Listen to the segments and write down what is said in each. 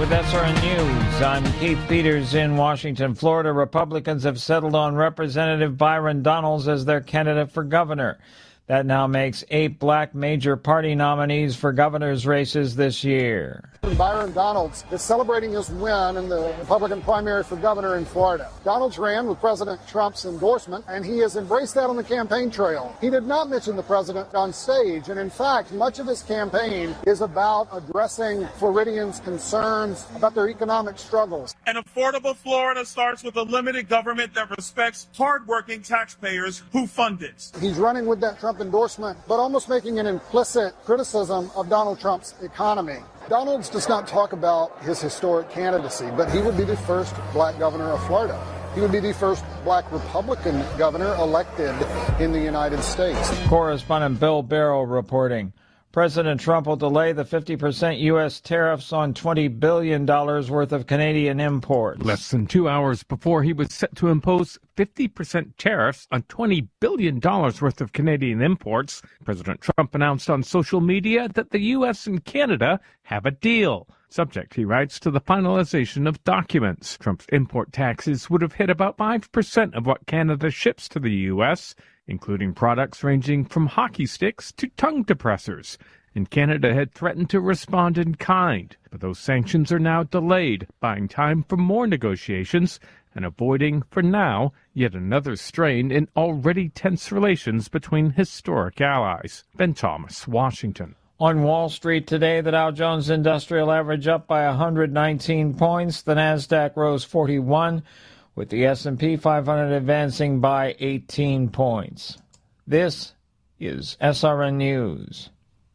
with SRN News. I'm Keith Peters in Washington, Florida. Republicans have settled on Representative Byron Donalds as their candidate for governor. That now makes 8 black major party nominees for governor's races this year. Byron Donalds is celebrating his win in the Republican primary for governor in Florida. Donalds ran with President Trump's endorsement, and he has embraced that on the campaign trail. He did not mention the president on stage, and in fact, much of his campaign is about addressing Floridians' concerns about their economic struggles. An affordable Florida starts with a limited government that respects hardworking taxpayers who fund it. He's running with that Trump endorsement, but almost making an implicit criticism of Donald Trump's economy. Donalds does not talk about his historic candidacy, but he would be the first black governor of Florida. He would be the first black Republican governor elected in the United States. Correspondent Bill Barrow reporting. President Trump will delay the 50% U.S. tariffs on $20 billion worth of Canadian imports. Less than 2 hours before he was set to impose 50% tariffs on $20 billion worth of Canadian imports, President Trump announced on social media that the U.S. and Canada have a deal. Subject, he writes, to the finalization of documents. Trump's import taxes would have hit about 5% of what Canada ships to the U.S., including products ranging from hockey sticks to tongue depressors. And Canada had threatened to respond in kind, but those sanctions are now delayed, buying time for more negotiations and avoiding, for now, yet another strain in already tense relations between historic allies. Ben Thomas, Washington. On Wall Street today, the Dow Jones Industrial Average up by 119 points. The Nasdaq rose 41. With the S&P 500 advancing by 18 points. This is SRN News.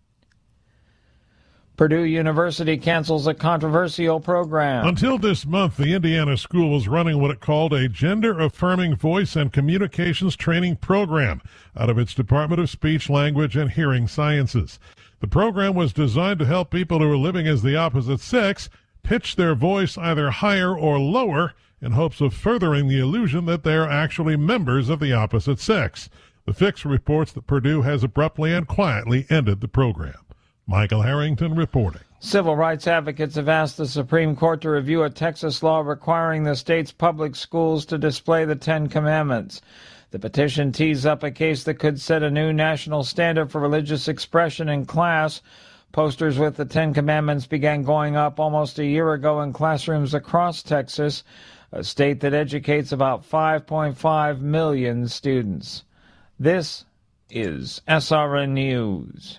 Purdue University cancels a controversial program. Until this month, the Indiana school was running what it called a gender-affirming voice and communications training program out of its Department of Speech, Language, and Hearing Sciences. The program was designed to help people who are living as the opposite sex pitch their voice either higher or lower in hopes of furthering the illusion that they are actually members of the opposite sex. The Fix reports that Purdue has abruptly and quietly ended the program. Michael Harrington reporting. Civil rights advocates have asked the Supreme Court to review a Texas law requiring the state's public schools to display the Ten Commandments. The petition tees up a case that could set a new national standard for religious expression in class. Posters with the Ten Commandments began going up almost a year ago in classrooms across Texas, a state that educates about 5.5 million students. This is SRN News.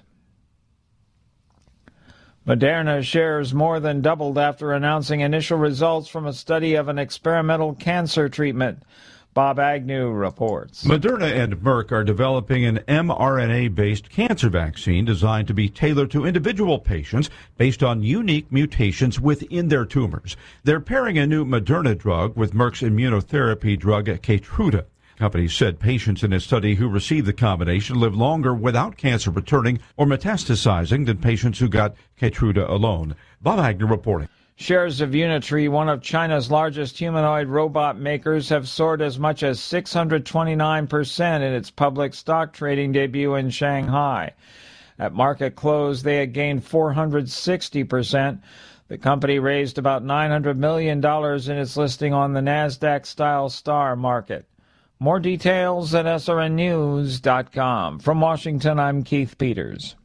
Moderna shares more than doubled after announcing initial results from a study of an experimental cancer treatment. Bob Agnew reports. Moderna and Merck are developing an mRNA-based cancer vaccine designed to be tailored to individual patients based on unique mutations within their tumors. They're pairing a new Moderna drug with Merck's immunotherapy drug Keytruda. Companies said patients in a study who received the combination live longer without cancer returning or metastasizing than patients who got Keytruda alone. Bob Agnew reporting. Shares of Unitree, one of China's largest humanoid robot makers, have soared as much as 629% in its public stock trading debut in Shanghai. At market close, they had gained 460%. The company raised about $900 million in its listing on the NASDAQ-style star market. More details at srnnews.com. From Washington, I'm Keith Peters.